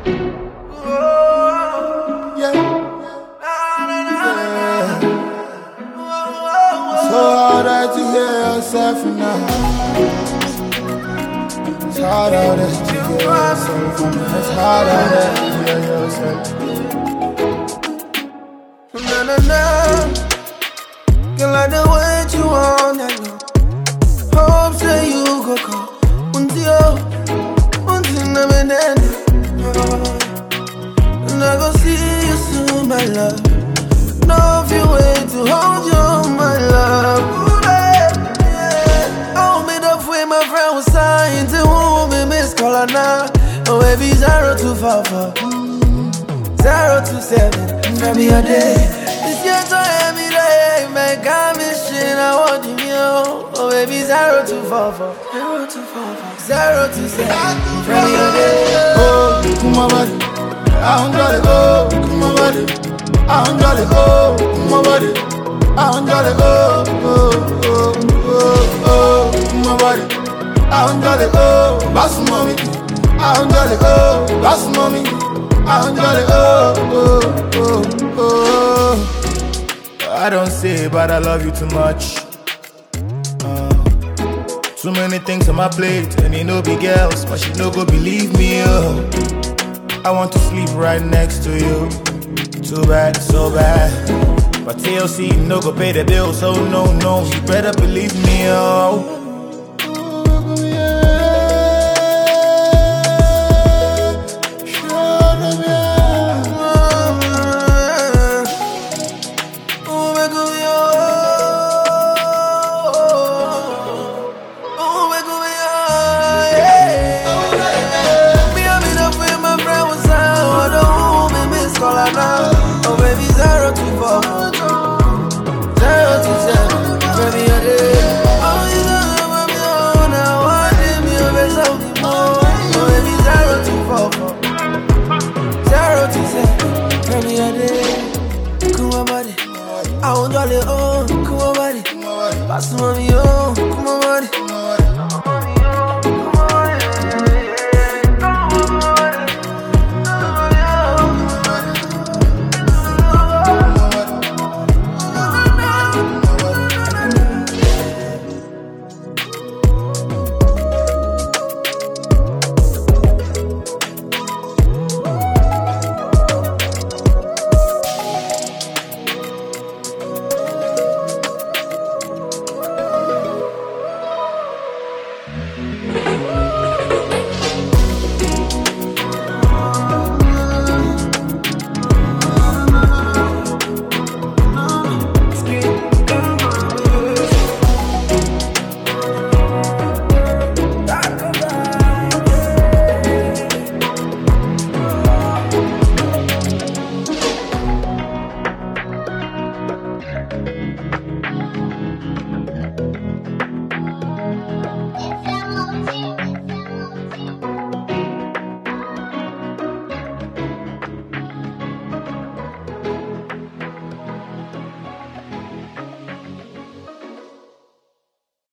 Yeah. So harder to hear yourself now. It's harder to hear yourself. It's harder to hear yourself. Na na na, girl, I don't wait you on that long. Hope say you go come until I'm in end. And I go see you soon, my love. No few way to hold you, my love. Ooh, yeah. Oh, made up with my friend was signed to whom we miss color now. Oh, baby, 024 027. Tell me your day. It's your time, me day. Make a mission, I want you. Oh, baby, 0244 027. Tell me your day. Oh, my body. I don't gotta go. My body. I don't gotta go. My body. I don't gotta go. My body. I don't gotta go. Boss mommy. I don't gotta go. Boss mommy. I don't gotta go. I don't say, but I love you too much. Too many things on my plate, and you know big girls, but she no go believe me. I want to sleep right next to you. Too bad, so bad. But TLC no go pay the bill, so no, you better believe me.